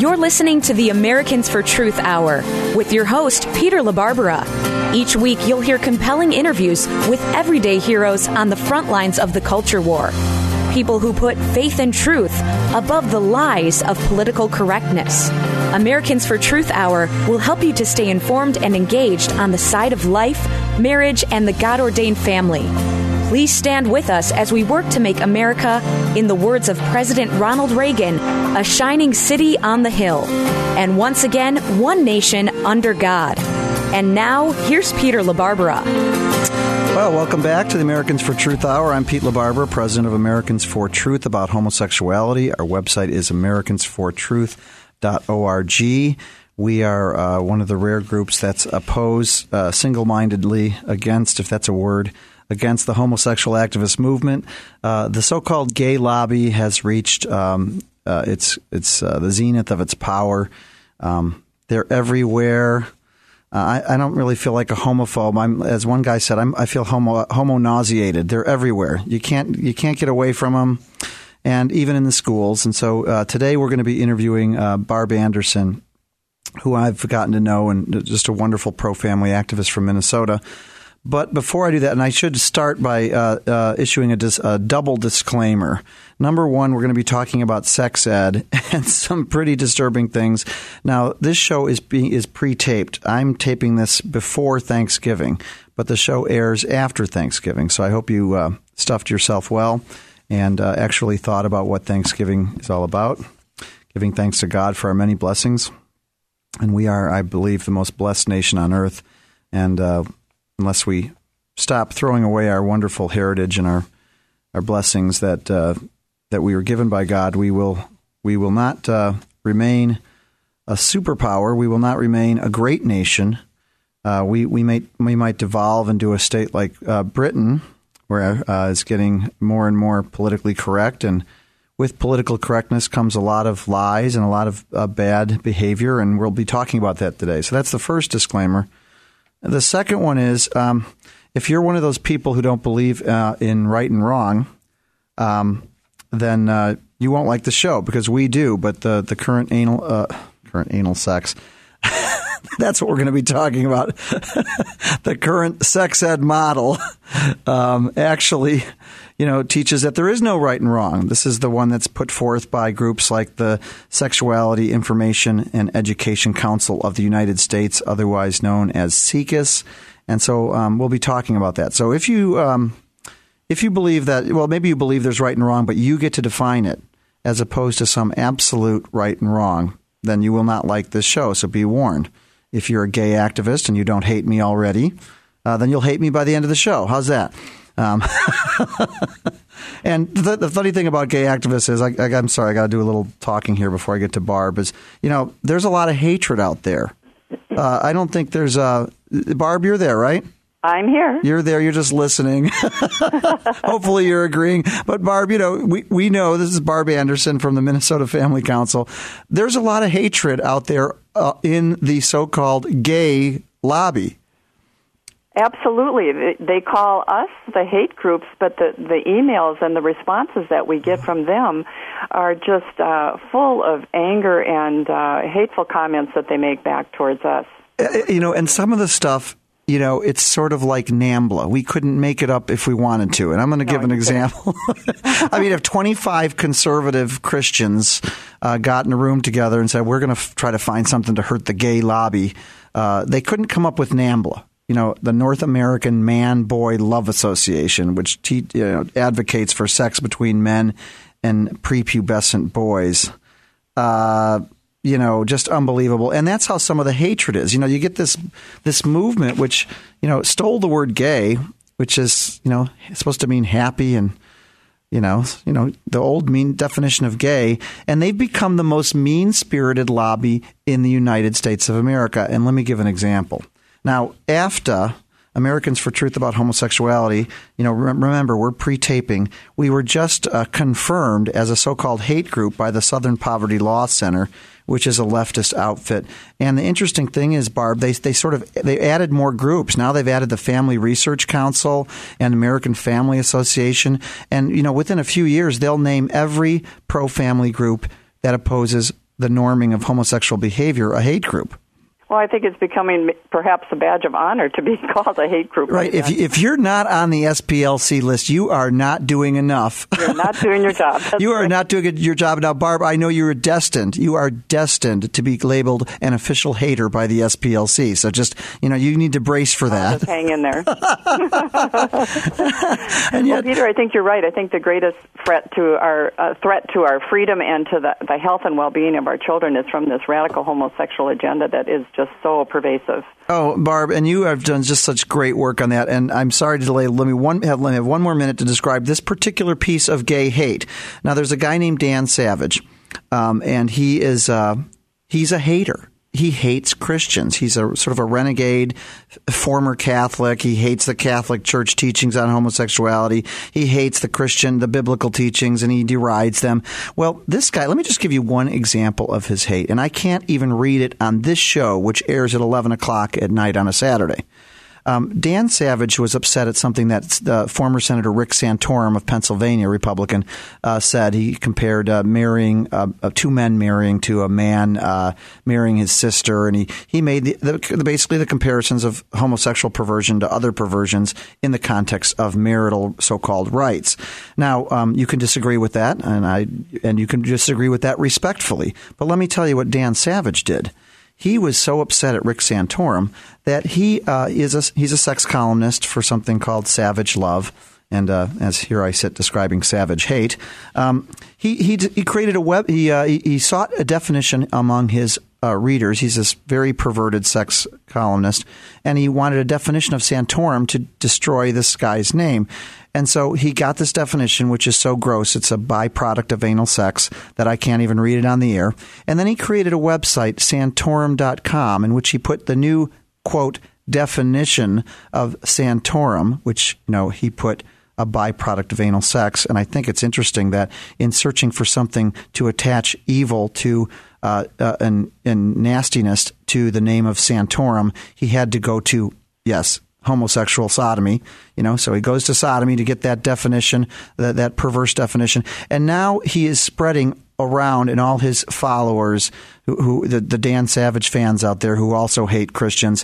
You're listening to the Americans for Truth Hour with your host, Peter LaBarbera. Each week, you'll hear compelling interviews with everyday heroes on the front lines of the culture war. People who put faith and truth above the lies of political correctness. Americans for Truth Hour will help you to stay informed and engaged on the side of life, marriage, and the God-ordained family. Please stand with us as we work to make America, in the words of President Ronald Reagan, a shining city on the hill. And once again, one nation under God. And now, here's Peter LaBarbera. Well, welcome back to the Americans for Truth Hour. I'm Pete LaBarbera, president of Americans for Truth about homosexuality. Our website is americansfortruth.org. We are one of the rare groups that's opposed single-mindedly against, if that's a word, against the homosexual activist movement. The so-called gay lobby has reached the zenith of its power. They're everywhere. I don't really feel like a homophobe. As one guy said, I feel homo-nauseated. They're everywhere. You can't get away from them, and even in the schools. And so today we're going to be interviewing Barb Anderson, who I've gotten to know, and just a wonderful pro-family activist from Minnesota. But before I do that, and I should start by issuing a double disclaimer. Number one, we're going to be talking about sex ed and some pretty disturbing things. Now, this show is pre-taped. I'm taping this before Thanksgiving, but the show airs after Thanksgiving. So I hope you stuffed yourself well and actually thought about what Thanksgiving is all about, giving thanks to God for our many blessings. And we are, I believe, the most blessed nation on earth. And unless we stop throwing away our wonderful heritage and our blessings that we were given by God, we will not remain a superpower. We will not remain a great nation. We might devolve into a state like Britain, where it's getting more and more politically correct, and with political correctness comes a lot of lies and a lot of bad behavior, and we'll be talking about that today. So that's the first disclaimer. The second one is, if you're one of those people who don't believe in right and wrong, then you won't like the show, because we do. But the current anal sex, that's what we're going to be talking about. The current sex ed model actually, teaches that there is no right and wrong. This is the one that's put forth by groups like the Sexuality Information and Education Council of the United States, otherwise known as SIECUS. And so we'll be talking about that. So if you believe that, well, maybe you believe there's right and wrong, but you get to define it as opposed to some absolute right and wrong, then you will not like this show. So be warned. If you're a gay activist and you don't hate me already, then you'll hate me by the end of the show. How's that? And the funny thing about gay activists is, I'm sorry, I got to do a little talking here before I get to Barb, is, there's a lot of hatred out there. I don't think there's Barb, you're there, right? I'm here. You're there. You're just listening. Hopefully you're agreeing. But Barb, we know, this is Barb Anderson from the Minnesota Family Council. There's a lot of hatred out there in the so-called gay lobby. Absolutely. They call us the hate groups, but the emails and the responses that we get from them are just full of anger and hateful comments that they make back towards us. And some of the stuff, it's sort of like NAMBLA. We couldn't make it up if we wanted to. And I'm going to give an example. I mean, if 25 conservative Christians got in a room together and said, we're going to try to find something to hurt the gay lobby, they couldn't come up with NAMBLA. The North American Man-Boy Love Association, which advocates for sex between men and prepubescent boys. Just unbelievable. And that's how some of the hatred is. You get this movement which, stole the word gay, which is, supposed to mean happy and, the old mean definition of gay. And they've become the most mean-spirited lobby in the United States of America. And let me give an example. Now, AFTA, Americans for Truth about homosexuality, remember, we're pre-taping. We were just confirmed as a so-called hate group by the Southern Poverty Law Center, which is a leftist outfit. And the interesting thing is, Barb, they added more groups. Now they've added the Family Research Council and American Family Association. And, within a few years, they'll name every pro-family group that opposes the norming of homosexual behavior a hate group? Well, I think it's becoming perhaps a badge of honor to be called a hate group. Right. If you're not on the SPLC list, you are not doing enough. You're not doing your job. You are not doing your job. Now, Barb, I know you are destined to be labeled an official hater by the SPLC. So just, you need to brace for that. Just hang in there. Well, Peter, I think you're right. I think the greatest threat to our freedom and to the health and well-being of our children is from this radical homosexual agenda that is just so pervasive. Oh, Barb, and you have done just such great work on that. And I'm sorry to delay. Let me have one more minute to describe this particular piece of gay hate. Now, there's a guy named Dan Savage, and he's a hater. He hates Christians. He's a sort of a renegade, former Catholic. He hates the Catholic Church teachings on homosexuality. He hates the biblical teachings, and he derides them. Well, this guy, let me just give you one example of his hate, and I can't even read it on this show, which airs at 11 o'clock at night on a Saturday. Dan Savage was upset at something that the former Senator Rick Santorum of Pennsylvania, Republican, said. He compared marrying two men marrying to a man marrying his sister, and he made basically the comparisons of homosexual perversion to other perversions in the context of marital so-called rights. Now, you can disagree with that, and you can disagree with that respectfully. But let me tell you what Dan Savage did. He was so upset at Rick Santorum that he's a sex columnist for something called Savage Love, and as here I sit describing Savage Hate. He created a web. He sought a definition among his readers. He's this very perverted sex columnist, and he wanted a definition of Santorum to destroy this guy's name. And so he got this definition, which is so gross. It's a byproduct of anal sex that I can't even read it on the air. And then he created a website, Santorum.com, in which he put the new, quote, definition of Santorum, which, he put a byproduct of anal sex. And I think it's interesting that in searching for something to attach evil to and nastiness to the name of Santorum, he had to go to, homosexual sodomy, so he goes to sodomy to get that definition, that perverse definition. And now he is spreading around, and all his followers, who the Dan Savage fans out there who also hate Christians,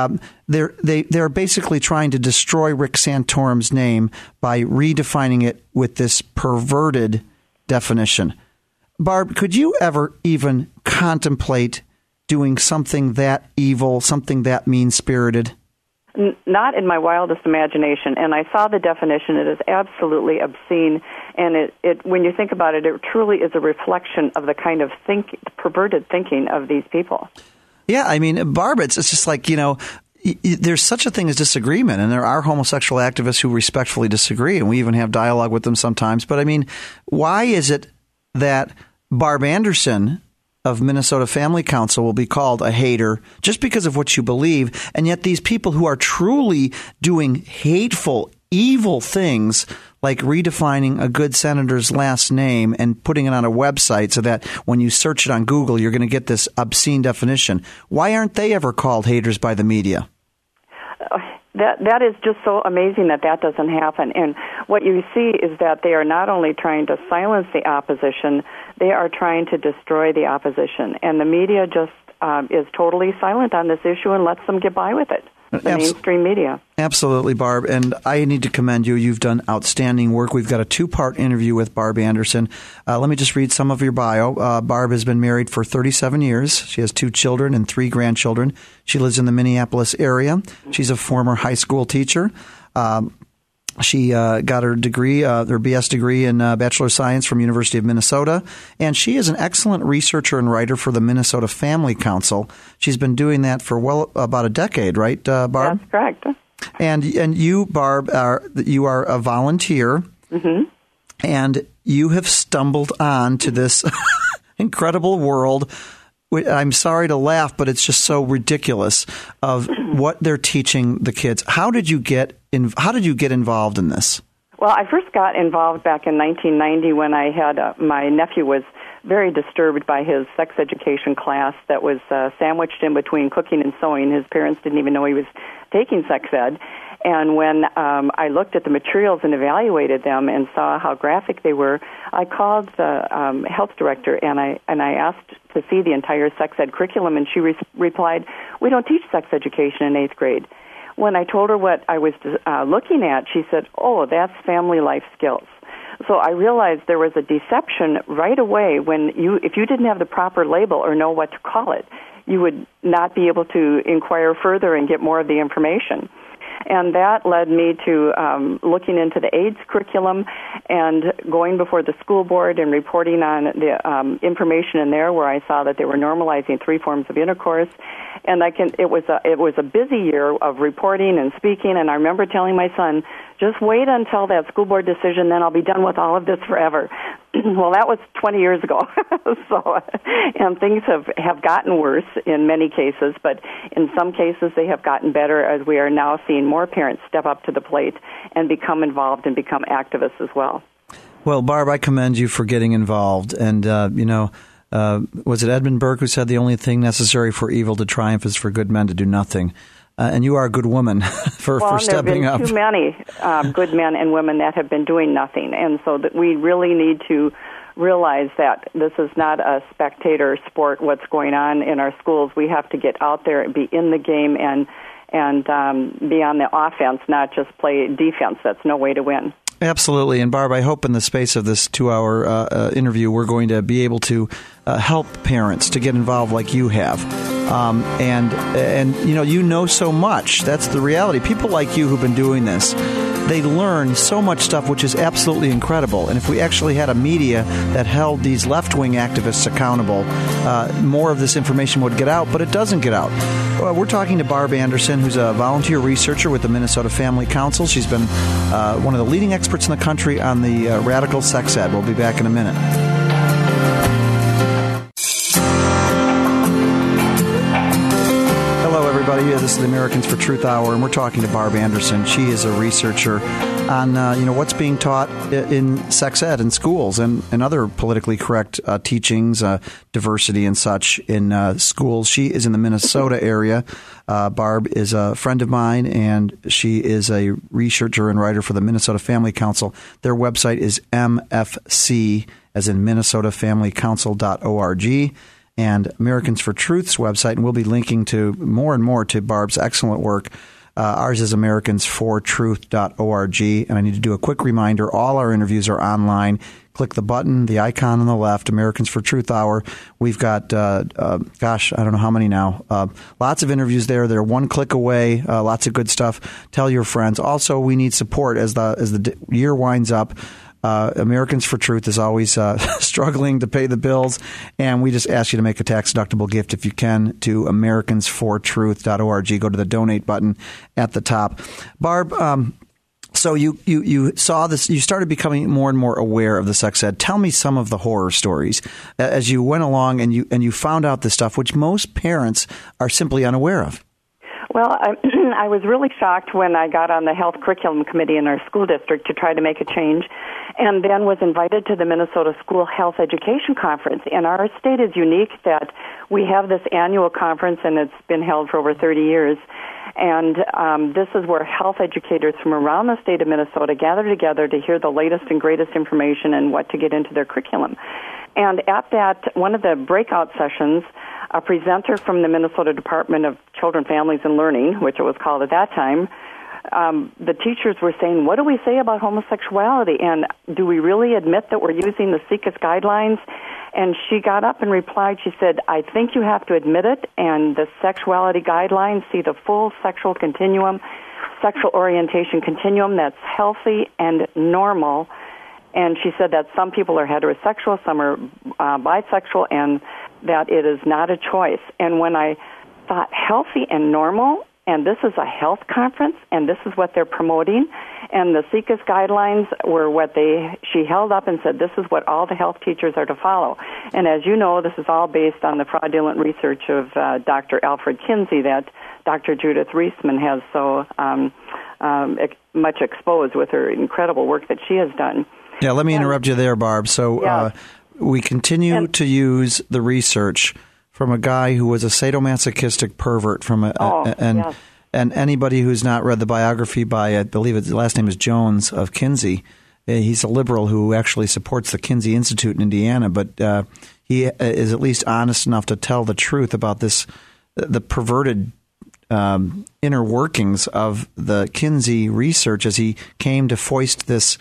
they're basically trying to destroy Rick Santorum's name by redefining it with this perverted definition. Barb, could you ever even contemplate doing something that evil, something that mean-spirited? Not in my wildest imagination. And I saw the definition. It is absolutely obscene. And it when you think about it, it truly is a reflection of the kind of perverted thinking of these people. Yeah, I mean, Barb, it's just like, there's such a thing as disagreement, and there are homosexual activists who respectfully disagree, and we even have dialogue with them sometimes. But, I mean, why is it that Barb Anderson of Minnesota Family Council will be called a hater just because of what you believe, and yet these people who are truly doing hateful, evil things like redefining a good senator's last name and putting it on a website so that when you search it on Google, you're going to get this obscene definition. Why aren't they ever called haters by the media? That is just so amazing that doesn't happen. And what you see is that they are not only trying to silence the opposition, they are trying to destroy the opposition. And the media just is totally silent on this issue and lets them get by with it. The mainstream media. Absolutely, Barb. And I need to commend you. You've done outstanding work. We've got a 2-part interview with Barb Anderson. Let me just read some of your bio. Barb has been married for 37 years. She has 2 children and 3 grandchildren. She lives in the Minneapolis area. She's a former high school teacher. She got her degree, her BS degree in Bachelor of Science from University of Minnesota, and she is an excellent researcher and writer for the Minnesota Family Council. She's been doing that for about a decade, right, Barb? That's correct. And you, Barb, you are a volunteer, and you have stumbled on to this incredible world. I'm sorry to laugh, but it's just so ridiculous of what they're teaching the kids. How did you get involved in this? Well, I first got involved back in 1990 when I had my nephew was very disturbed by his sex education class that was sandwiched in between cooking and sewing. His parents didn't even know he was taking sex ed. And when I looked at the materials and evaluated them and saw how graphic they were, I called the health director and I asked to see the entire sex ed curriculum, and she replied, "We don't teach sex education in 8th grade." When I told her what I was looking at, she said, "Oh, that's family life skills." So I realized there was a deception right away if you didn't have the proper label or know what to call it, you would not be able to inquire further and get more of the information. And that led me to looking into the AIDS curriculum and going before the school board and reporting on the information in there where I saw that they were normalizing 3 forms of intercourse. And it was a busy year of reporting and speaking, and I remember telling my son, just wait until that school board decision, then I'll be done with all of this forever. Well, that was 20 years ago. And things have gotten worse in many cases, but in some cases they have gotten better as we are now seeing more parents step up to the plate and become involved and become activists as well. Well, Barb, I commend you for getting involved. And, was it Edmund Burke who said the only thing necessary for evil to triumph is for good men to do nothing? And you are a good woman for stepping up. Well, there have been too many good men and women that have been doing nothing. And so that we really need to realize that this is not a spectator sport, what's going on in our schools. We have to get out there and be in the game and be on the offense, not just play defense. That's no way to win. Absolutely. And Barb, I hope in the space of this 2-hour interview, we're going to be able to help parents to get involved like you have. And you know so much. That's the reality. People like you who've been doing this, they learn so much stuff, which is absolutely incredible. And if we actually had a media that held these left-wing activists accountable, more of this information would get out, but it doesn't get out. We're talking to Barb Anderson, who's a volunteer researcher with the Minnesota Family Council. She's been one of the leading experts in the country on the radical sex ed. We'll be back in a minute. This is the Americans for Truth Hour, and we're talking to Barb Anderson. She is a researcher on what's being taught in sex ed in schools and other politically correct teachings, diversity and such in schools. She is in the Minnesota area. Barb is a friend of mine, and she is a researcher and writer for the Minnesota Family Council. Their website is MFC, as in MinnesotaFamilyCouncil.org. And Americans for Truth's website, and we'll be linking to more and more to Barb's excellent work. Ours is AmericansForTruth.org. And I need to do a quick reminder, all our interviews are online. Click the button, the icon on the left, Americans for Truth Hour. We've got, I don't know how many now. Lots of interviews there. They're one click away. Lots of good stuff. Tell your friends. Also, we need support as the year winds up. Americans for Truth is always struggling to pay the bills, and we just ask you to make a tax-deductible gift if you can to AmericansForTruth.org. Go to the donate button at the top. Barb, so you saw this. You started becoming more and more aware of the sex ed. Tell me some of the horror stories as you went along and you found out this stuff, which most parents are simply unaware of. Well, I was really shocked when I got on the health curriculum committee in our school district to try to make a change, and then was invited to the Minnesota School Health Education Conference. And our state is unique that we have this annual conference, and it's been held for over 30 years. And this is where health educators from around the state of Minnesota gather together to hear the latest and greatest information and what to get into their curriculum. And at that, one of the breakout sessions, a presenter from the Minnesota Department of Children, Families, and Learning, which it was called at that time, the teachers were saying, what do we say about homosexuality? And do we really admit that we're using the SIECUS guidelines? And she got up and replied, she said, I think you have to admit it, and the sexuality guidelines see the full sexual continuum, sexual orientation continuum that's healthy and normal. And she said that some people are heterosexual, some are bisexual, and that it is not a choice. And when I thought healthy and normal, and this is a health conference, and this is what they're promoting, and the SIECUS guidelines were what she held up and said, this is what all the health teachers are to follow. And as you know, this is all based on the fraudulent research of Dr. Alfred Kinsey that Dr. Judith Reisman has so much exposed with her incredible work that she has done. Yeah, let me interrupt you there, Barb. So we continue to use the research from a guy who was a sadomasochistic pervert And anybody who's not read the biography by, I believe his last name is Jones of Kinsey, he's a liberal who actually supports the Kinsey Institute in Indiana, but he is at least honest enough to tell the truth about the perverted inner workings of the Kinsey research as he came to foist this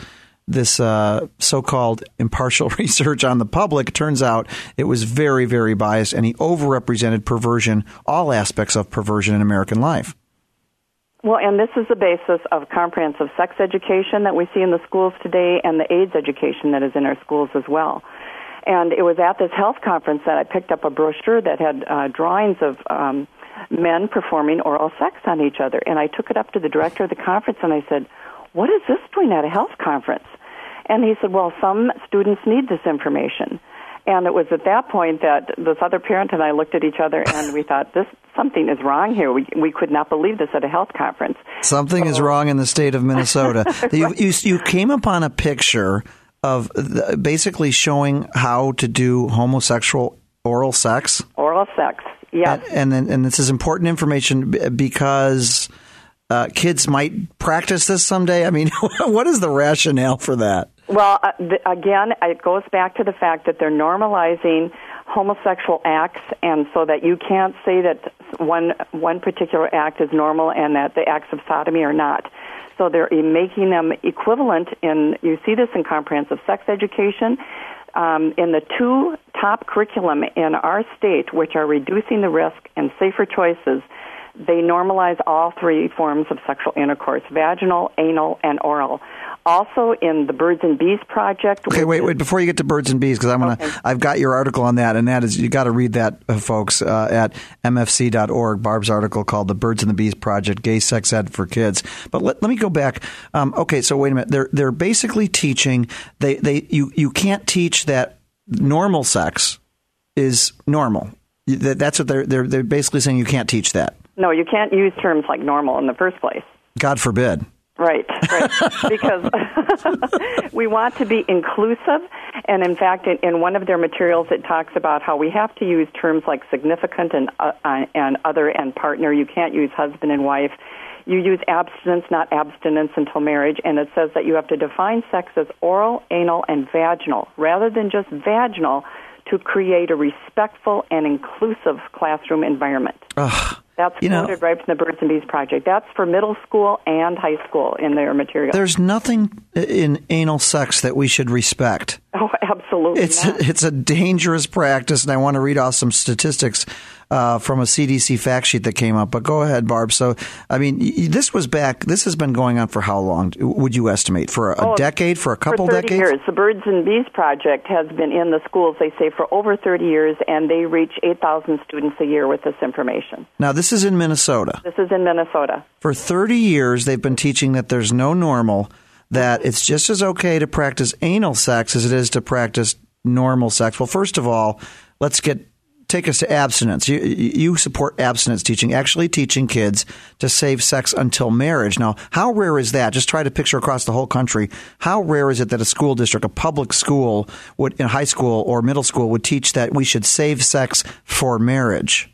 so-called impartial research on the public. It turns out it was very, very biased, and he overrepresented perversion, all aspects of perversion in American life. Well, and this is the basis of comprehensive sex education that we see in the schools today and the AIDS education that is in our schools as well. And it was at this health conference that I picked up a brochure that had drawings of men performing oral sex on each other. And I took it up to the director of the conference and I said, "What is this doing at a health conference?" And he said, "Well, some students need this information." And it was at that point that this other parent and I looked at each other and we thought, something is wrong here. We could not believe this at a health conference. Something is wrong in the state of Minnesota. Right. You came upon a picture of basically showing how to do homosexual oral sex? Oral sex, yes. And this is important information because kids might practice this someday. I mean, what is the rationale for that? Well, again, it goes back to the fact that they're normalizing homosexual acts, and so that you can't say that one particular act is normal and that the acts of sodomy are not. So they're making them equivalent you see this in comprehensive sex education, in the two top curriculum in our state, which are reducing the risk and safer choices. They normalize all three forms of sexual intercourse: vaginal, anal, and oral. Also in the Birds and Bees Project. Okay, wait. Before you get to Birds and Bees, because I've got your article on that, and that is, you got to read that, folks, at mfc.org. Barb's article called "The Birds and the Bees Project: Gay Sex Ed for Kids." But let me go back. Okay, so wait a minute. They're basically teaching you can't teach that normal sex is normal. That's what they're basically saying. You can't teach that. No, you can't use terms like normal in the first place. God forbid. Right. Because we want to be inclusive, and in fact, in one of their materials, it talks about how we have to use terms like significant and other and partner. You can't use husband and wife. You use abstinence, not abstinence until marriage, and it says that you have to define sex as oral, anal, and vaginal, rather than just vaginal, to create a respectful and inclusive classroom environment. That's quoted right from the Birds and Bees Project. That's for middle school and high school in their material. There's nothing in anal sex that we should respect. Oh, absolutely not. It's a dangerous practice, and I want to read off some statistics from a CDC fact sheet that came up. But go ahead, Barb. So, I mean, this has been going on for how long, would you estimate? For a decade? For a couple decades? For 30 years. The Birds and Bees Project has been in the schools, they say, for over 30 years, and they reach 8,000 students a year with this information. Now, this is in Minnesota. This is in Minnesota. For 30 years, they've been teaching that there's no normal, that it's just as okay to practice anal sex as it is to practice normal sex. Well, first of all, take us to abstinence. You support abstinence teaching, actually teaching kids to save sex until marriage. Now, how rare is that? Just try to picture across the whole country. How rare is it that a school district, a public school, in high school or middle school, would teach that we should save sex for marriage?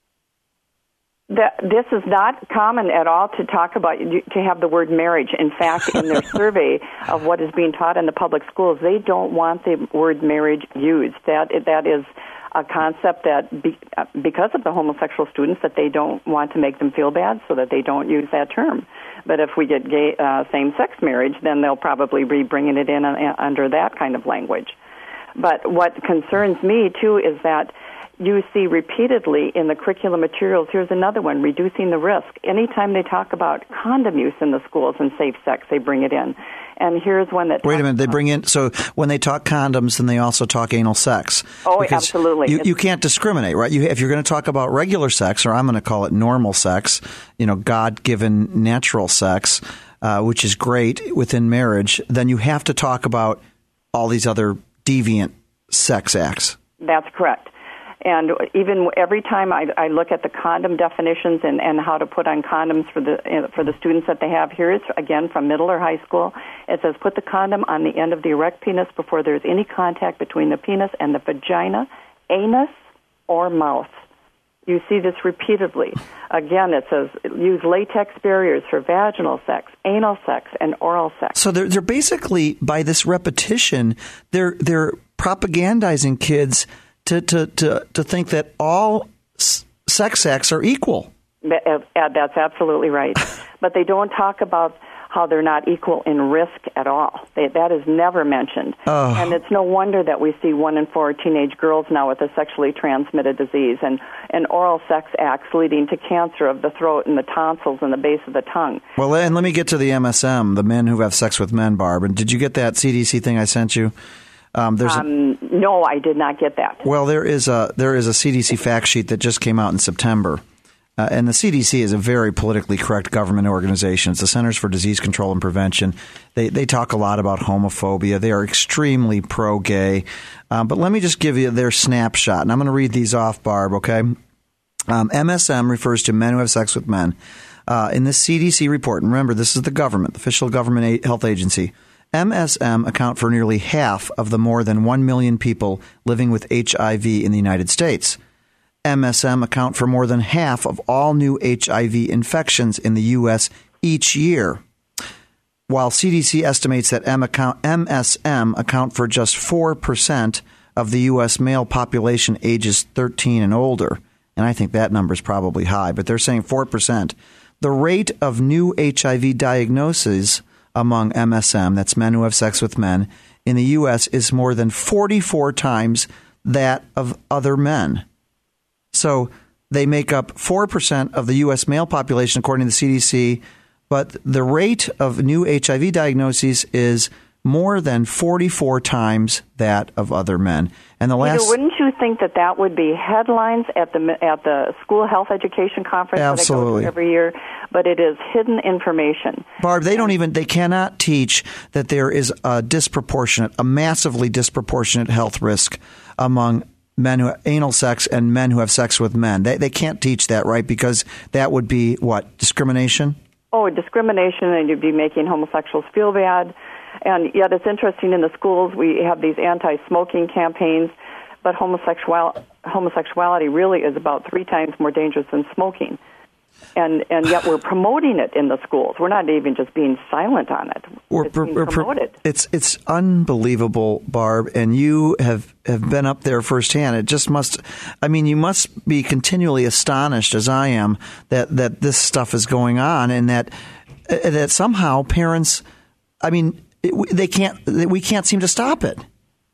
This is not common at all to talk about, to have the word marriage. In fact, in their survey of what is being taught in the public schools, they don't want the word marriage used. That is a concept that, because of the homosexual students, that they don't want to make them feel bad, so that they don't use that term. But if we get gay same-sex marriage, then they'll probably be bringing it in under that kind of language. But what concerns me, too, is that you see repeatedly in the curriculum materials, here's another one, reducing the risk. Anytime they talk about condom use in the schools and safe sex, they bring it in. And here's one that... Wait a minute, they bring in... So when they talk condoms, then they also talk anal sex. Oh, absolutely. You can't discriminate, right? If you're going to talk about regular sex, or I'm going to call it normal sex, God-given natural sex, which is great within marriage, then you have to talk about all these other deviant sex acts. That's correct. And even every time I look at the condom definitions and how to put on condoms for the students that they have, here is, again, from middle or high school. It says, put the condom on the end of the erect penis before there's any contact between the penis and the vagina, anus, or mouth. You see this repeatedly. Again, it says use latex barriers for vaginal sex, anal sex, and oral sex. So they're basically, by this repetition, they're propagandizing kids to think that all sex acts are equal. That's absolutely right. But they don't talk about how they're not equal in risk at all. That is never mentioned. And it's no wonder that we see 1 in 4 teenage girls now with a sexually transmitted disease and oral sex acts leading to cancer of the throat and the tonsils and the base of the tongue. Well, and let me get to the MSM, the men who have sex with men, Barb. And did you get that CDC thing I sent you? No, I did not get that. Well, there is a CDC fact sheet that just came out in September. And the CDC is a very politically correct government organization. It's the Centers for Disease Control and Prevention. They talk a lot about homophobia. They are extremely pro-gay. But let me just give you their snapshot. And I'm going to read these off, Barb, okay? MSM refers to men who have sex with men. In this CDC report, and remember, this is the government, the official government health agency, MSM account for nearly half of the more than 1 million people living with HIV in the United States. MSM account for more than half of all new HIV infections in the U.S. each year, while CDC estimates that MSM account for just 4% of the U.S. male population ages 13 and older. And I think that number is probably high, but they're saying 4%. The rate of new HIV diagnoses among MSM, that's men who have sex with men, in the U.S. is more than 44 times that of other men. So they make up 4% of the U.S. male population, according to the CDC, but the rate of new HIV diagnoses is more than 44 times that of other men. And the last, wouldn't you think that would be headlines at the school health education conference absolutely, that I go to every year? But it is hidden information. Barb, they cannot teach that there is a massively disproportionate health risk among men who have anal sex and men who have sex with men. They can't teach that, right? Because that would be, what, discrimination? Oh, discrimination, and you'd be making homosexuals feel bad. And yet it's interesting, in the schools we have these anti-smoking campaigns, but homosexuality really is about 3 times more dangerous than smoking. And yet we're promoting it in the schools. We're not even just being silent on it. It's being promoted. It's unbelievable, Barb, and you have been up there firsthand. It just must, you must be continually astonished, as I am, that this stuff is going on, and that somehow parents, we can't seem to stop it.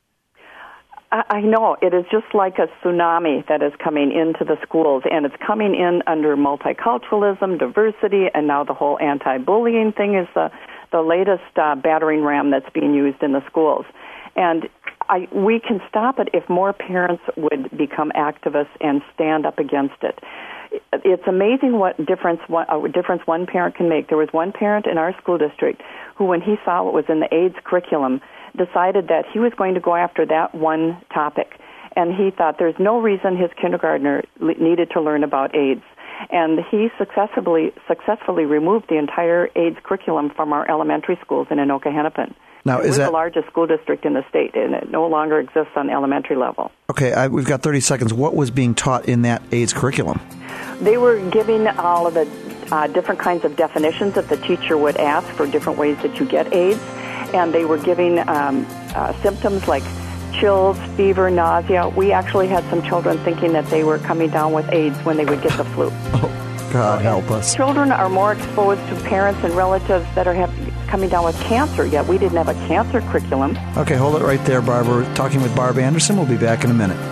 I know. It is just like a tsunami that is coming into the schools, and it's coming in under multiculturalism, diversity, and now the whole anti-bullying thing is the latest battering ram that's being used in the schools. And we can stop it if more parents would become activists and stand up against it. It's amazing what difference one parent can make. There was one parent in our school district who, when he saw what was in the AIDS curriculum, decided that he was going to go after that one topic. And he thought there's no reason his kindergartner needed to learn about AIDS. And he successfully removed the entire AIDS curriculum from our elementary schools in Anoka-Hennepin. Now, we're the largest school district in the state, and it no longer exists on the elementary level. Okay, we've got 30 seconds. What was being taught in that AIDS curriculum? They were giving all of the different kinds of definitions that the teacher would ask for different ways that you get AIDS, and they were giving symptoms like chills, fever, nausea. We actually had some children thinking that they were coming down with AIDS when they would get the flu. Oh, God help us. Children are more exposed to parents and relatives that are coming down with cancer, yet we didn't have a cancer curriculum. Okay, hold it right there, Barb. We're talking with Barb Anderson. We'll be back in a minute.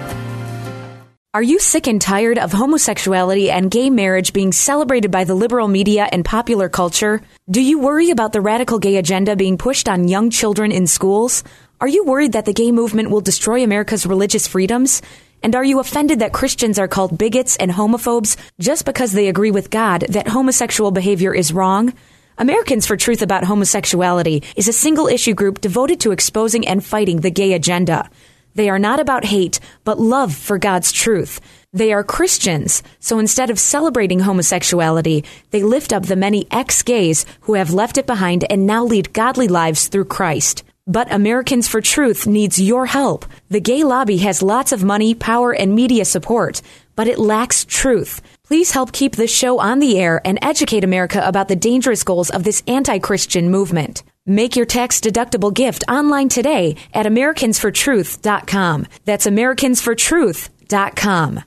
Are you sick and tired of homosexuality and gay marriage being celebrated by the liberal media and popular culture? Do you worry about the radical gay agenda being pushed on young children in schools? Are you worried that the gay movement will destroy America's religious freedoms? And are you offended that Christians are called bigots and homophobes just because they agree with God that homosexual behavior is wrong? Americans for Truth About Homosexuality is a single-issue group devoted to exposing and fighting the gay agenda. They are not about hate, but love for God's truth. They are Christians, so instead of celebrating homosexuality, they lift up the many ex-gays who have left it behind and now lead godly lives through Christ. But Americans for Truth needs your help. The gay lobby has lots of money, power, and media support, but it lacks truth. Please help keep this show on the air and educate America about the dangerous goals of this anti-Christian movement. Make your tax-deductible gift online today at americansfortruth.com. That's americansfortruth.com.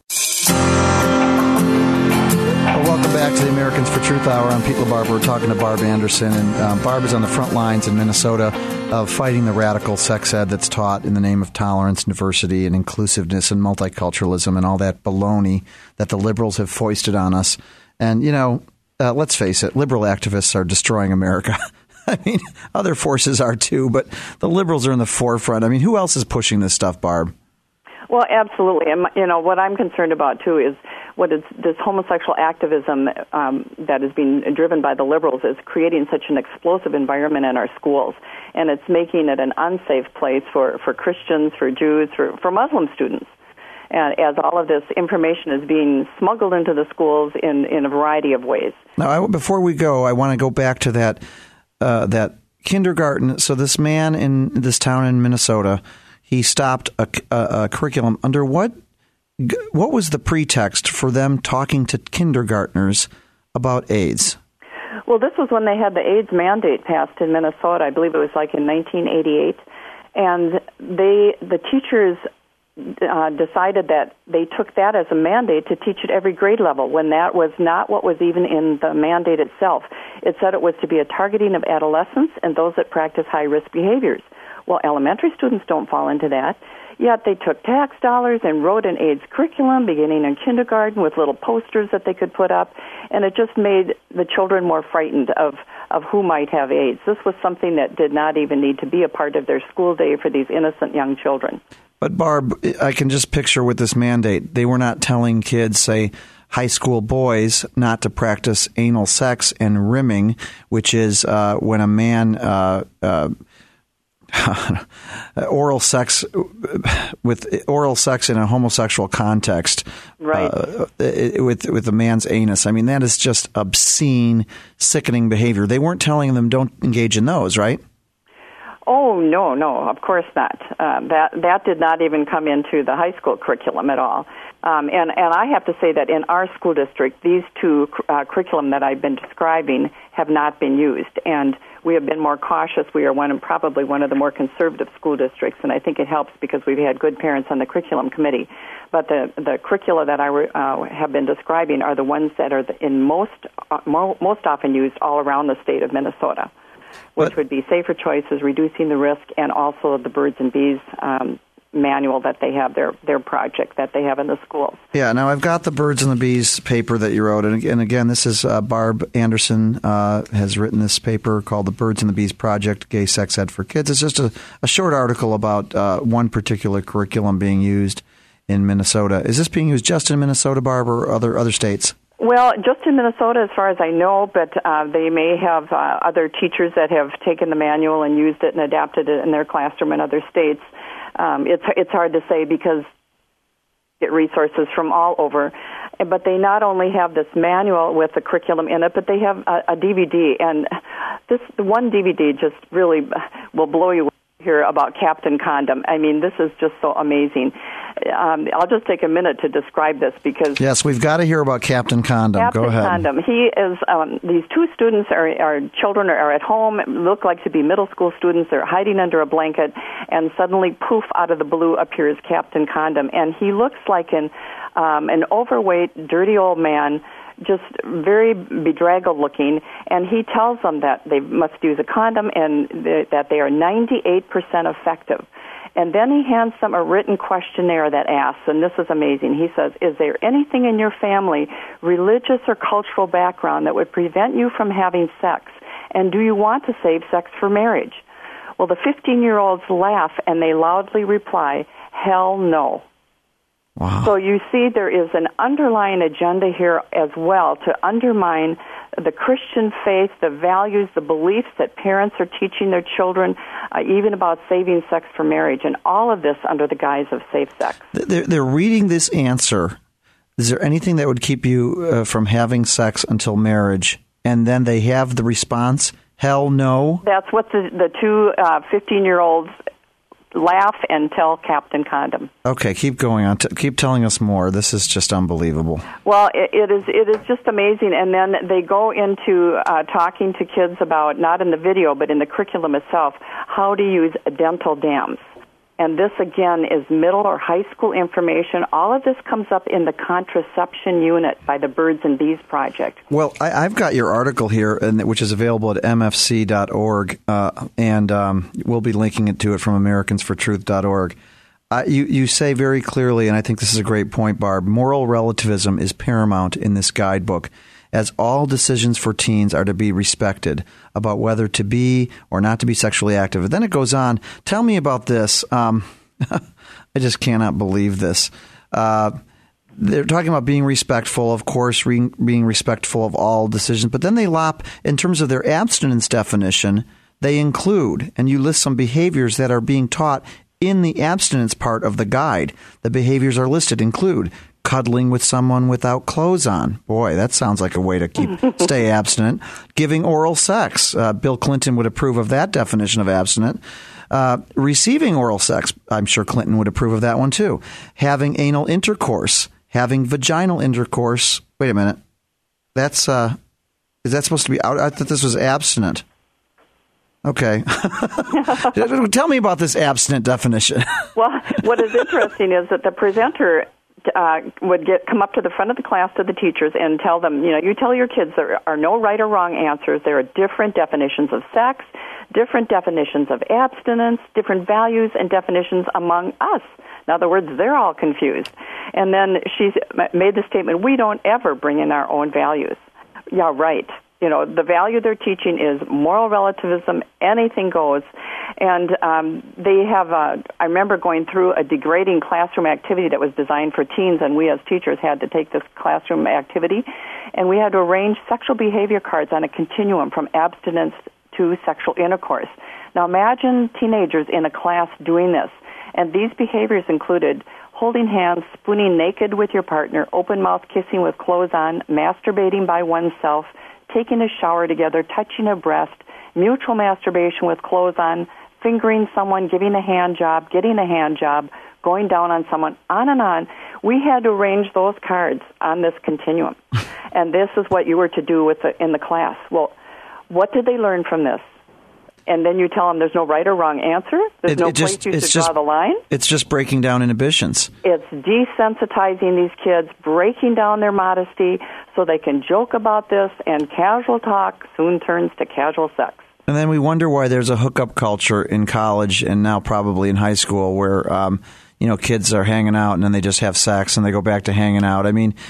Welcome back to the Americans for Truth Hour. I'm Pete LaBarbera. We're talking to Barb Anderson, and Barb is on the front lines in Minnesota of fighting the radical sex ed that's taught in the name of tolerance, diversity, and inclusiveness and multiculturalism and all that baloney that the liberals have foisted on us. And, let's face it, liberal activists are destroying America. I mean, other forces are too, but the liberals are in the forefront. I mean, who else is pushing this stuff, Barb? Well, absolutely. And, what I'm concerned about, too, is what is this homosexual activism that is being driven by the liberals is creating such an explosive environment in our schools. And it's making it an unsafe place for Christians, for Jews, for Muslim students. And as all of this information is being smuggled into the schools in a variety of ways. Now, before we go, I want to go back to that kindergarten. So this man in this town in Minnesota, he stopped a curriculum under what was the pretext for them talking to kindergartners about AIDS? Well, this was when they had the AIDS mandate passed in Minnesota. I believe it was like in 1988. And the teachers decided that they took that as a mandate to teach at every grade level when that was not what was even in the mandate itself. It said it was to be a targeting of adolescents and those that practice high-risk behaviors. Well, elementary students don't fall into that. Yet they took tax dollars and wrote an AIDS curriculum beginning in kindergarten with little posters that they could put up, and it just made the children more frightened of who might have AIDS. This was something that did not even need to be a part of their school day for these innocent young children. But, Barb, I can just picture with this mandate, they were not telling kids, say, high school boys not to practice anal sex and rimming, which is when a man oral sex in a homosexual context, right? With a man's anus. I mean, that is just obscene, sickening behavior. They weren't telling them don't engage in those, right? Oh, no, of course not. That did not even come into the high school curriculum at all. And I have to say that in our school district, these two curriculum that I've been describing have not been used, and we have been more cautious. We are probably one of the more conservative school districts, and I think it helps because we've had good parents on the curriculum committee. But the curricula that I have been describing are the ones that are most often used all around the state of Minnesota, which would be Safer Choices, Reducing the Risk, and also the Birds and Bees manual that they have, their project that they have in the schools. Yeah, now I've got the Birds and the Bees paper that you wrote, and again, this is Barb Anderson has written this paper called The Birds and the Bees Project, Gay Sex Ed for Kids. It's just a short article about one particular curriculum being used in Minnesota. Is this being used just in Minnesota, Barb, or other states? Well, just in Minnesota, as far as I know, but they may have other teachers that have taken the manual and used it and adapted it in their classroom in other states. It's hard to say because get resources from all over. But they not only have this manual with the curriculum in it, but they have a DVD. And this one DVD just really will blow you away here about Captain Condom. I mean, this is just so amazing. I'll just take a minute to describe this because... Yes, we've got to hear about Captain Condom. Go ahead. Captain Condom. He is... these two students are children are at home, look like to be middle school students. They're hiding under a blanket, and suddenly, poof, out of the blue appears Captain Condom. And he looks like an overweight, dirty old man, just very bedraggled looking, and he tells them that they must use a condom and that they are 98% effective. And then he hands them a written questionnaire that asks, and this is amazing, he says, is there anything in your family, religious or cultural background, that would prevent you from having sex? And do you want to save sex for marriage? Well, the 15-year-olds laugh, and they loudly reply, hell no. Wow. So you see there is an underlying agenda here as well to undermine the Christian faith, the values, the beliefs that parents are teaching their children, even about saving sex for marriage, and all of this under the guise of safe sex. They're reading this answer. Is there anything that would keep you from having sex until marriage? And then they have the response, hell no? That's what the two 15-year-olds laugh and tell Captain Condom. Okay, keep going on. Keep telling us more. This is just unbelievable. Well, it is just amazing. And then they go into talking to kids about, not in the video, but in the curriculum itself, how to use dental dams. And this, again, is middle or high school information. All of this comes up in the contraception unit by the Birds and Bees Project. Well, I've got your article here, which is available at mfc.org, and we'll be linking it to it from americansfortruth.org. You say very clearly, and I think this is a great point, Barb, moral relativism is paramount in this guidebook, as all decisions for teens are to be respected about whether to be or not to be sexually active. And then it goes on. Tell me about this. I just cannot believe this. They're talking about being respectful, of course, being respectful of all decisions. But then they lop, in terms of their abstinence definition, they include, and you list some behaviors that are being taught in the abstinence part of the guide. The behaviors are listed include cuddling with someone without clothes on. Boy, that sounds like a way to stay abstinent. Giving oral sex. Bill Clinton would approve of that definition of abstinent. Receiving oral sex. I'm sure Clinton would approve of that one too. Having anal intercourse. Having vaginal intercourse. Wait a minute. That's is that supposed to be out? I thought this was abstinent. Okay. Tell me about this abstinent definition. Well, what is interesting is that the presenter would come up to the front of the class to the teachers and tell them, you tell your kids there are no right or wrong answers. There are different definitions of sex, different definitions of abstinence, different values and definitions among us. In other words, they're all confused. And then she made the statement, we don't ever bring in our own values. Yeah, right. The value they're teaching is moral relativism, anything goes. And they have, I remember going through a degrading classroom activity that was designed for teens, and we as teachers had to take this classroom activity, and we had to arrange sexual behavior cards on a continuum from abstinence to sexual intercourse. Now imagine teenagers in a class doing this, and these behaviors included holding hands, spooning naked with your partner, open-mouth kissing with clothes on, masturbating by oneself, taking a shower together, touching a breast, mutual masturbation with clothes on, fingering someone, giving a hand job, getting a hand job, going down on someone, on and on. We had to arrange those cards on this continuum. And this is what you were to do in the class. Well, what did they learn from this? And then you tell them there's no right or wrong answer. There's no place you should draw the line. It's just breaking down inhibitions. It's desensitizing these kids, breaking down their modesty so they can joke about this, and casual talk soon turns to casual sex. And then we wonder why there's a hookup culture in college and now probably in high school where, kids are hanging out and then they just have sex and they go back to hanging out. I mean,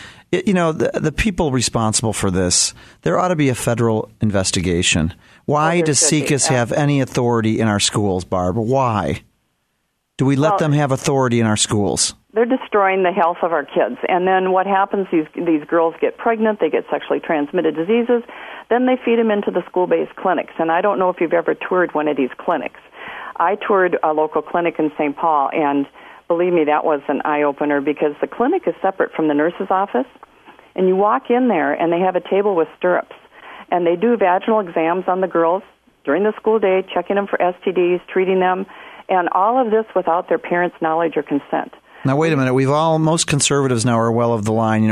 the people responsible for this, there ought to be a federal investigation. Why does SIECUS have any authority in our schools, Barb? Why? Do we let them have authority in our schools? They're destroying the health of our kids. And then what happens, these girls get pregnant, they get sexually transmitted diseases, then they feed them into the school-based clinics. And I don't know if you've ever toured one of these clinics. I toured a local clinic in St. Paul, and believe me, that was an eye-opener because the clinic is separate from the nurse's office. And you walk in there, and they have a table with stirrups. And they do vaginal exams on the girls during the school day, checking them for STDs, treating them, and all of this without their parents' knowledge or consent. Now, wait a minute. Most conservatives now are well of the line.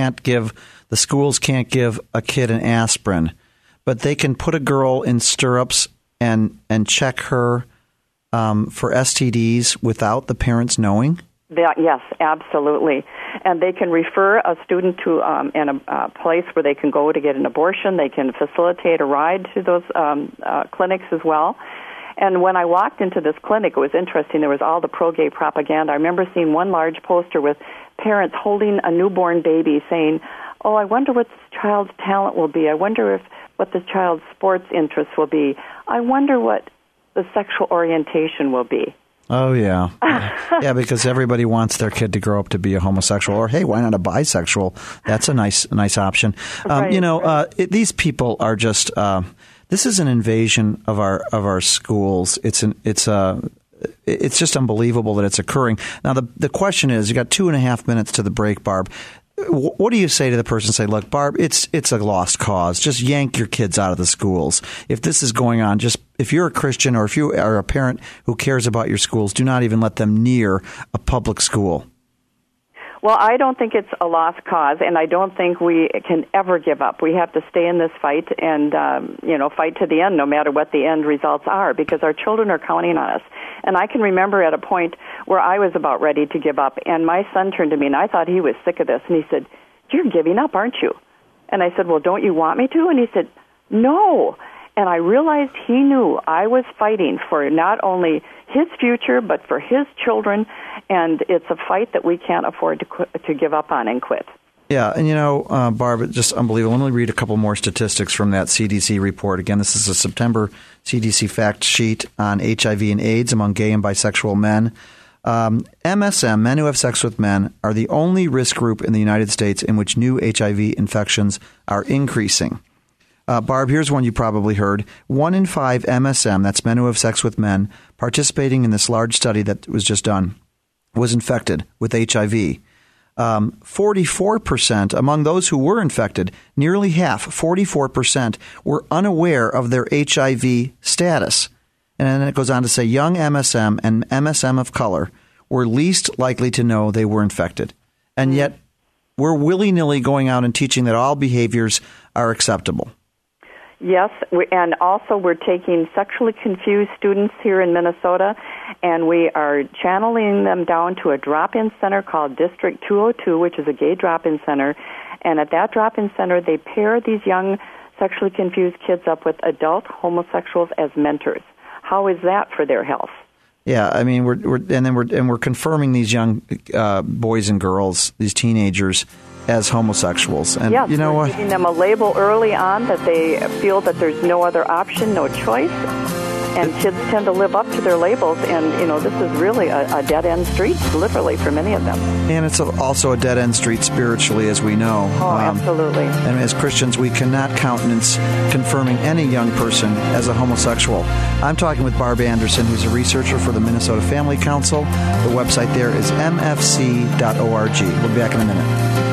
The schools can't give a kid an aspirin, but they can put a girl in stirrups and check her for STDs without the parents knowing? Yes, absolutely. And they can refer a student to a place where they can go to get an abortion. They can facilitate a ride to those clinics as well. And when I walked into this clinic, it was interesting. There was all the pro-gay propaganda. I remember seeing one large poster with parents holding a newborn baby saying, oh, I wonder what this child's talent will be. I wonder what this child's sports interests will be. I wonder what the sexual orientation will be. Oh, yeah. Yeah, because everybody wants their kid to grow up to be a homosexual, or, hey, why not a bisexual? That's a nice option. Right. These people are just this is an invasion of our schools. It's just unbelievable that it's occurring. Now, the question is, you got 2.5 minutes to the break, Barb. what do you say to the person? Say, look, Barb, it's a lost cause. Just yank your kids out of the schools. If this is going on, just if you're a Christian or if you are a parent who cares about your schools, do not even let them near a public school. Well, I don't think it's a lost cause, and I don't think we can ever give up. We have to stay in this fight and, fight to the end, no matter what the end results are, because our children are counting on us. And I can remember at a point where I was about ready to give up, and my son turned to me, and I thought he was sick of this, and he said, "You're giving up, aren't you?" And I said, "Well, don't you want me to?" And he said, "No." And I realized he knew I was fighting for not only his future, but for his children, and it's a fight that we can't afford to give up on and quit. Yeah, and Barb, it's just unbelievable. Let me read a couple more statistics from that CDC report. Again, this is a September CDC fact sheet on HIV and AIDS among gay and bisexual men. MSM, men who have sex with men, are the only risk group in the United States in which new HIV infections are increasing. Barb, here's one you probably heard. 1 in 5 MSM, that's men who have sex with men, participating in this large study that was just done, was infected with HIV. 44% among those who were infected, nearly half, 44%, were unaware of their HIV status. And then it goes on to say young MSM and MSM of color were least likely to know they were infected. And yet we're willy-nilly going out and teaching that all behaviors are acceptable. Yes, and also we're taking sexually confused students here in Minnesota, and we are channeling them down to a drop-in center called District 202, which is a gay drop-in center. And at that drop-in center, they pair these young sexually confused kids up with adult homosexuals as mentors. How is that for their health? Yeah, I mean, we're confirming these young boys and girls, these teenagers, as homosexuals. And yes, you know what? Giving them a label early on that they feel that there's no other option, no choice. And kids tend to live up to their labels, and, this is really a dead-end street, literally, for many of them. And it's also a dead-end street spiritually, as we know. Oh, absolutely. And as Christians, we cannot countenance confirming any young person as a homosexual. I'm talking with Barb Anderson, who's a researcher for the Minnesota Family Council. The website there is mfc.org. We'll be back in a minute.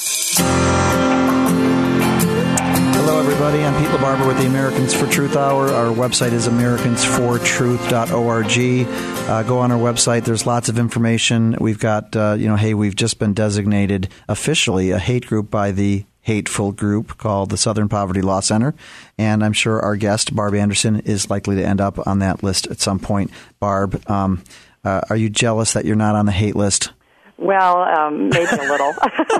Everybody, I'm Pete LaBarbera with the Americans for Truth Hour. Our website is americansfortruth.org. Go on our website. There's lots of information. We've got, we've just been designated officially a hate group by the hateful group called the Southern Poverty Law Center. And I'm sure our guest, Barb Anderson, is likely to end up on that list at some point. Barb, are you jealous that you're not on the hate list? Well, maybe a little.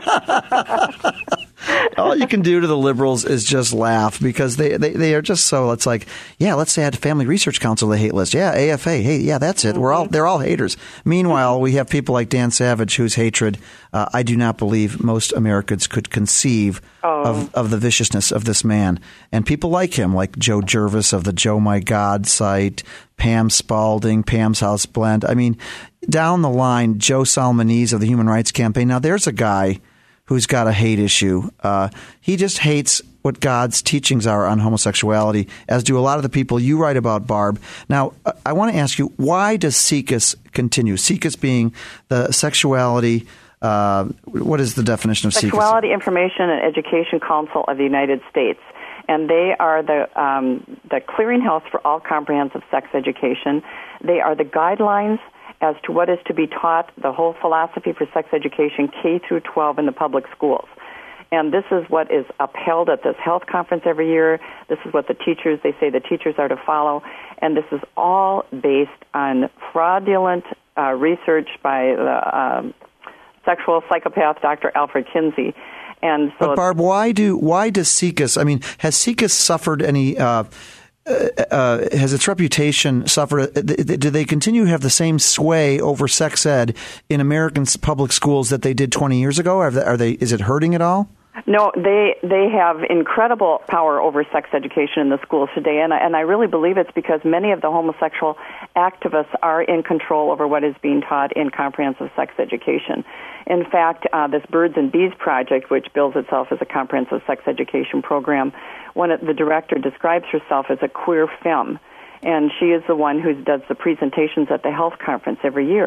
All you can do to the liberals is just laugh because they are just so. It's like, yeah, let's say I had Family Research Council the hate list. Yeah, AFA. Hey, yeah, that's it. They're all haters. Meanwhile, we have people like Dan Savage, whose hatred I do not believe most Americans could conceive of the viciousness of this man. And people like him, like Joe Jervis of the Joe My God site, Pam Spalding, Pam's House Blend. I mean, down the line, Joe Salmonese of the Human Rights Campaign. Now, there's a guy who's got a hate issue. He just hates what God's teachings are on homosexuality, as do a lot of the people you write about, Barb. Now, I want to ask you, why does SIECUS continue? SIECUS being the sexuality, what is the definition of SIECUS? Sexuality Information and Education Council of the United States. And they are the clearinghouse for all comprehensive sex education. They are the guidelines as to what is to be taught, the whole philosophy for sex education, K through 12 in the public schools. And this is what is upheld at this health conference every year. This is what they say the teachers are to follow. And this is all based on fraudulent research by the sexual psychopath Dr. Alfred Kinsey. And so, but Barb, why does SIECUS? I mean, has SIECUS suffered any? Has its reputation suffered? Do they continue to have the same sway over sex ed in American public schools that they did 20 years ago? Is it hurting at all? No, they have incredible power over sex education in the schools today, and I really believe it's because many of the homosexual activists are in control over what is being taught in comprehensive sex education. In fact, this Birds and Bees project, which bills itself as a comprehensive sex education program, the director describes herself as a queer femme, and she is the one who does the presentations at the health conference every year.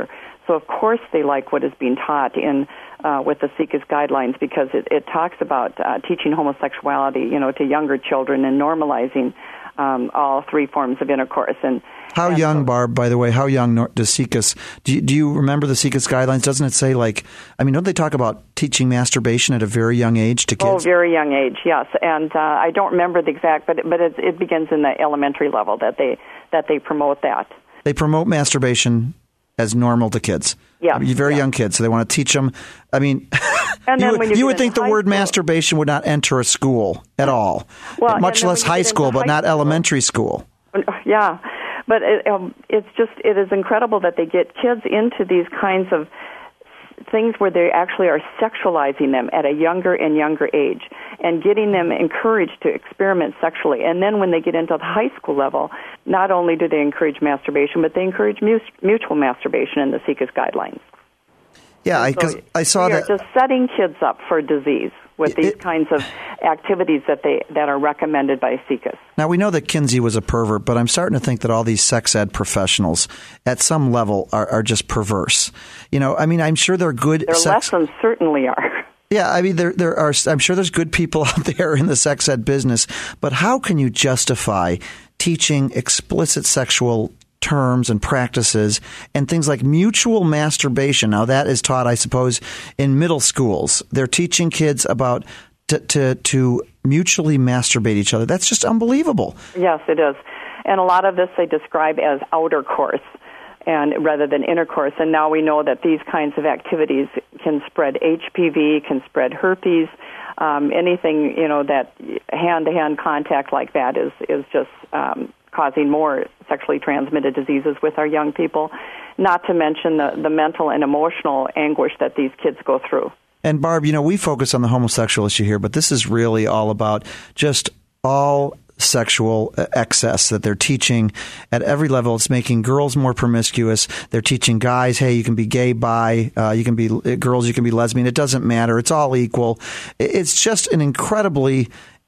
So of course they like what is being taught in with the SIECUS guidelines, because it talks about teaching homosexuality, to younger children and normalizing all three forms of intercourse. And how young, Barb, by the way, how young does SIECUS, do you remember the SIECUS guidelines? Doesn't it say don't they talk about teaching masturbation at a very young age to kids? Oh, very young age, yes. And I don't remember the exact, but it begins in the elementary level that they promote that. They promote masturbation as normal to kids. Yeah. Very young kids, so they want to teach them. I mean, and you would think the word masturbation would not enter a school at all, much less high school, but not elementary school. Yeah, but it is incredible that they get kids into these kinds of things where they actually are sexualizing them at a younger and younger age and getting them encouraged to experiment sexually. And then when they get into the high school level, not only do they encourage masturbation, but they encourage mutual masturbation in the SIECUS guidelines. Yeah, because I saw that. Just setting kids up for disease with these kinds of activities that are recommended by SIECUS. Now, we know that Kinsey was a pervert, but I'm starting to think that all these sex ed professionals at some level are just perverse. I'm sure they're good. Their lessons certainly are. Yeah, I mean, there are. I'm sure there's good people out there in the sex ed business, but how can you justify teaching explicit sexual terms and practices and things like mutual masturbation? Now, that is taught, I suppose, in middle schools. They're teaching kids about to mutually masturbate each other. That's just unbelievable. Yes, it is. And a lot of this they describe as outer course and rather than intercourse. And now we know that these kinds of activities can spread HPV, can spread herpes, anything, that hand-to-hand contact like that is just causing more sexually transmitted diseases with our young people, not to mention the mental and emotional anguish that these kids go through. And Barb, we focus on the homosexual issue here, but this is really all about just all sexual excess that they're teaching at every level. It's making girls more promiscuous. They're teaching guys, hey, you can be gay, bi, you can be girls, you can be lesbian. It doesn't matter. It's all equal. It's just an incredibly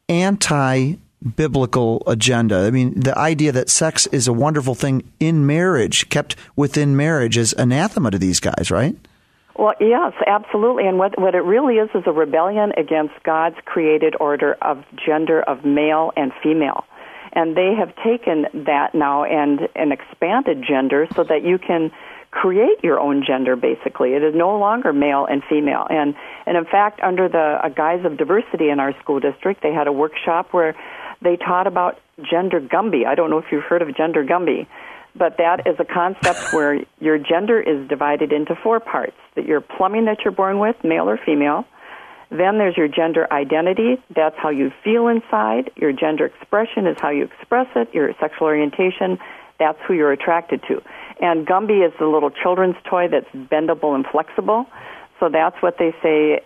anti-biblical agenda. I mean, the idea that sex is a wonderful thing in marriage, kept within marriage, is anathema to these guys, right? Well, yes, absolutely. And what it really is a rebellion against God's created order of gender of male and female. And they have taken that now and expanded gender so that you can create your own gender, basically. It is no longer male and female. And in fact, under the guise of diversity in our school district, they had a workshop where they taught about gender Gumby. I don't know if you've heard of gender Gumby, but that is a concept where your gender is divided into 4 parts. That your plumbing that you're born with, male or female. Then there's your gender identity. That's how you feel inside. Your gender expression is how you express it. Your sexual orientation, that's who you're attracted to. And Gumby is the little children's toy that's bendable and flexible. So that's what they say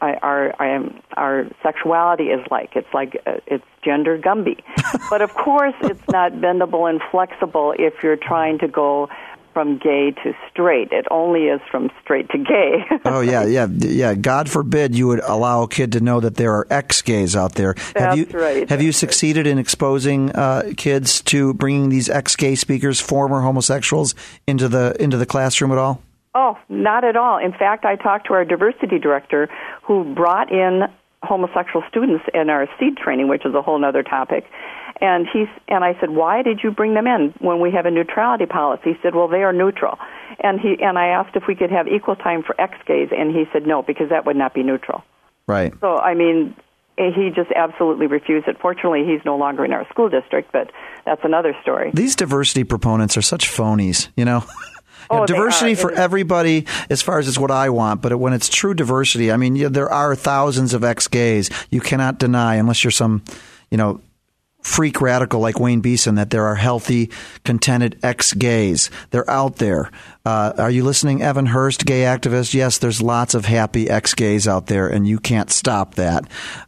our sexuality is like. It's it's gender Gumby. But of course, it's not bendable and flexible if you're trying to go from gay to straight. It only is from straight to gay. Oh, yeah. God forbid you would allow a kid to know that there are ex-gays out there. That's right. Have you succeeded in exposing kids to bringing these ex-gay speakers, former homosexuals, into the classroom at all? Oh, not at all. In fact, I talked to our diversity director who brought in homosexual students in our SEED training, which is a whole other topic. And I said, why did you bring them in when we have a neutrality policy? He said, well, they are neutral. And I asked if we could have equal time for ex-gays, and he said no, because that would not be neutral. Right. So, I mean, he just absolutely refused it. Fortunately, he's no longer in our school district, but that's another story. These diversity proponents are such phonies, diversity for everybody, as far as it's what I want, but when it's true diversity, I mean, there are thousands of ex-gays. You cannot deny, unless you're some, freak radical like Wayne Beeson, that there are healthy, contented ex-gays. They're out there. Are you listening, Evan Hurst, gay activist? Yes, there's lots of happy ex-gays out there, and you can't stop that.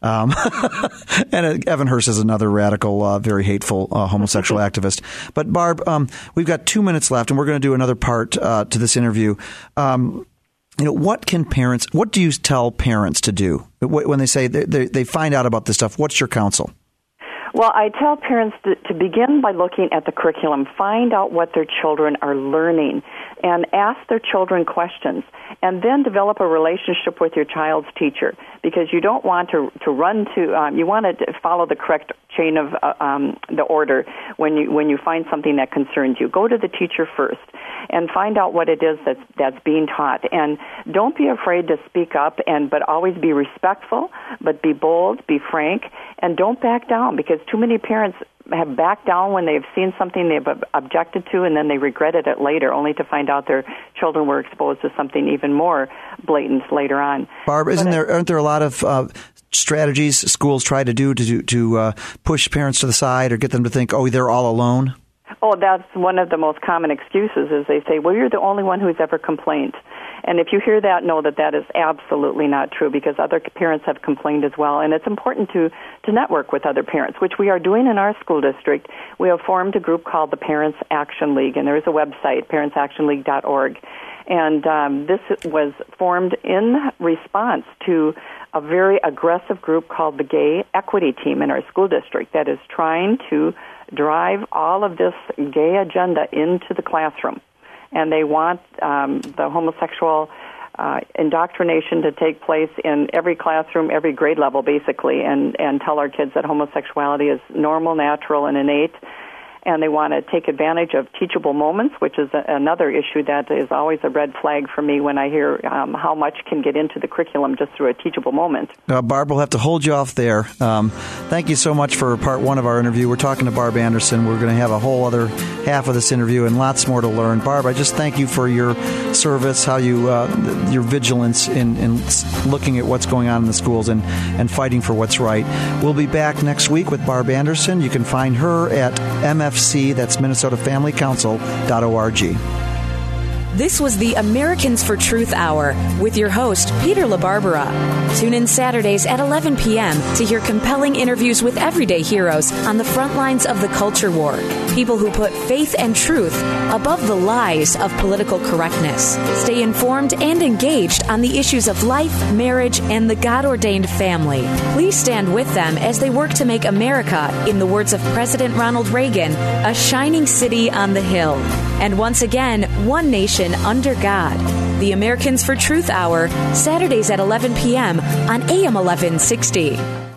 And Evan Hurst is another radical, very hateful homosexual activist. But Barb, we've got 2 minutes left, and we're going to do another part to this interview. What do you tell parents to do when they say they find out about this stuff? What's your counsel? Well, I tell parents to begin by looking at the curriculum, find out what their children are learning, and ask their children questions, and then develop a relationship with your child's teacher, because you don't want to run to, you want to follow the correct chain of the order when you find something that concerns you. Go to the teacher first and find out what it is that's being taught, and don't be afraid to speak up, but always be respectful, but be bold, be frank, and don't back down, because too many parents have backed down when they've seen something they've objected to, and then they regretted it later, only to find out their children were exposed to something even more blatant later on. Barb, aren't there a lot of strategies schools try to do to push parents to the side or get them to think, oh, they're all alone? Oh, that's one of the most common excuses, is they say, well, you're the only one who's ever complained. And if you hear that, know that is absolutely not true, because other parents have complained as well. And it's important to network with other parents, which we are doing in our school district. We have formed a group called the Parents Action League, and there is a website, parentsactionleague.org. And this was formed in response to a very aggressive group called the Gay Equity Team in our school district that is trying to drive all of this gay agenda into the classroom. And they want the homosexual indoctrination to take place in every classroom, every grade level, basically, and tell our kids that homosexuality is normal, natural, and innate. And they want to take advantage of teachable moments, which is another issue that is always a red flag for me when I hear how much can get into the curriculum just through a teachable moment. Barb, we'll have to hold you off there. Thank you so much for part one of our interview. We're talking to Barb Anderson. We're going to have a whole other half of this interview and lots more to learn. Barb, I just thank you for your service, how you your vigilance in looking at what's going on in the schools and fighting for what's right. We'll be back next week with Barb Anderson. You can find her at MFC, that's MinnesotaFamilyCouncil.org. This was the Americans for Truth Hour with your host, Peter LaBarbera. Tune in Saturdays at 11 p.m. to hear compelling interviews with everyday heroes on the front lines of the culture war. People who put faith and truth above the lies of political correctness. Stay informed and engaged on the issues of life, marriage, and the God-ordained family. Please stand with them as they work to make America, in the words of President Ronald Reagan, a shining city on the hill. And once again, one nation under God. The Americans for Truth Hour, Saturdays at 11 p.m. on AM 1160.